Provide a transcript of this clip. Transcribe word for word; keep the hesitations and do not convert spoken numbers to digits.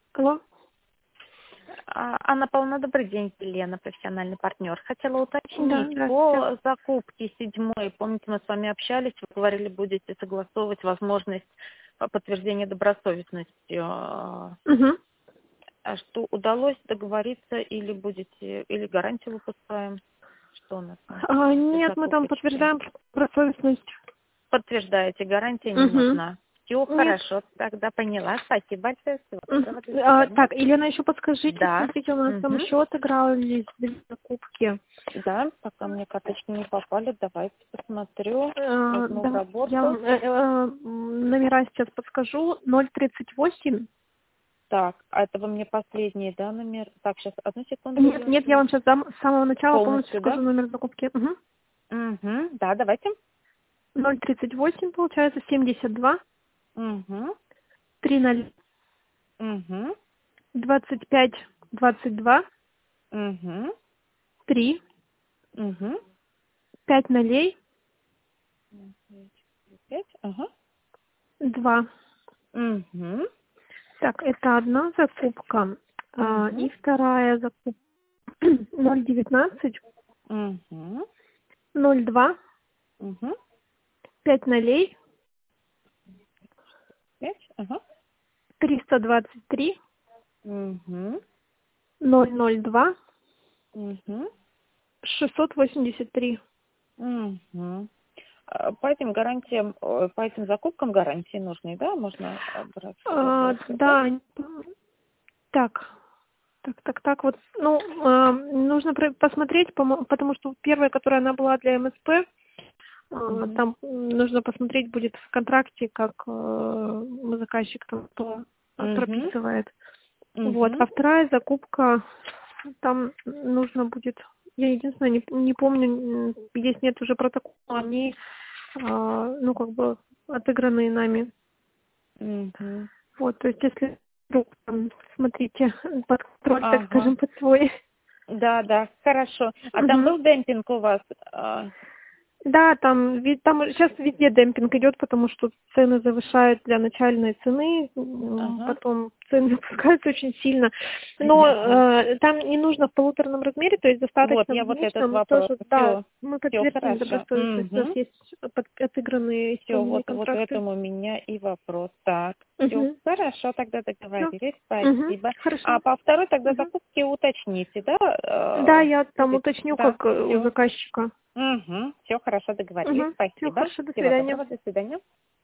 Алло. А, Анна Павловна, добрый день, Елена, профессиональный партнер. Хотела Да, уточнить, здравствуйте. по закупке седьмой, помните, мы с вами общались, вы говорили, будете согласовывать возможность а, подтверждения добросовестности. А Угу. а что, удалось договориться или будете, или гарантию выпускаем? Что у нас там А, по нет, мы там закупочке? подтверждаем добросовестность. Подтверждаете, гарантия не Угу. нужна. Все Нет. хорошо, тогда поняла. Спасибо большое. Всего Мгм. доброго, до А, свидания. так, Елена, еще подскажите, Да. смотрите, у нас там Мгм. еще отыгрались две закупки. Да, пока мне карточки не попали, давайте посмотрю, А, возьму в да, я работу. вам, э, э, номера сейчас подскажу. ноль тридцать восемь. Так, а это вы мне последний, да, номер? Так, сейчас, одну секунду, Нет, я нет, я вам сейчас дам с самого начала полностью полностью, скажу да? номер закупки. Угу. Угу, да, давайте. ноль тридцать восемь, получается, семьдесят два, Угу, тридцать, угу, двадцать пять, двадцать два, угу, три, угу. пять нолей, Пять, ага. два. Угу, Так, это одна закупка. А, и угу, вторая закупка ноль девятнадцать, угу, ноль два, угу. пять нолей, Пять, ага. триста двадцать три, Угу, ноль ноль два, угу, шестьсот восемьдесят три. угу. А, По этим гарантиям, э, по этим закупкам гарантии нужны, да? Можно э, брать А, вопросы, да? да, так, так, так, так, вот, ну, а, нужно про- посмотреть, помо- потому что первая, которая она была для МСП, а, Угу, там нужно посмотреть будет в контракте, как э, заказчик там то угу, прописывает. Вот. угу. А вторая закупка, там нужно будет, я единственное не, не помню, м, здесь нет уже протокола, они, а, ну, как бы отыгранные нами. Угу. Вот, то есть если вдруг, там, смотрите, под контроль, так Ага. скажем, под свой. Да, да, хорошо. А там Мгм. был демпинг у вас? А, Да, там, ведь там сейчас везде демпинг идет, потому что цены завышают для начальной цены, м, Ага. потом цены опускаются очень сильно. Но Ага. э, там не нужно в полуторном размере, то есть Вот, достаточно в я вот этот единичном. Мы вопрос. тоже, да, Все, мы все подтвердим хорошо. добросовестность. У нас Угу. есть под- отыгранные Все, исполненные вот, вот в контракты. этом у меня и вопрос. Так, все, Угу. хорошо, тогда Все. договорились, Угу. спасибо. А Хорошо. по второй тогда Угу. закупке уточните, да? Да, э, я там Будет, уточню, да, как э, у все. заказчика. Угу. Все хорошо, договорились, Угу. Все спасибо. хорошо, до Всего свидания. доброго, до свидания.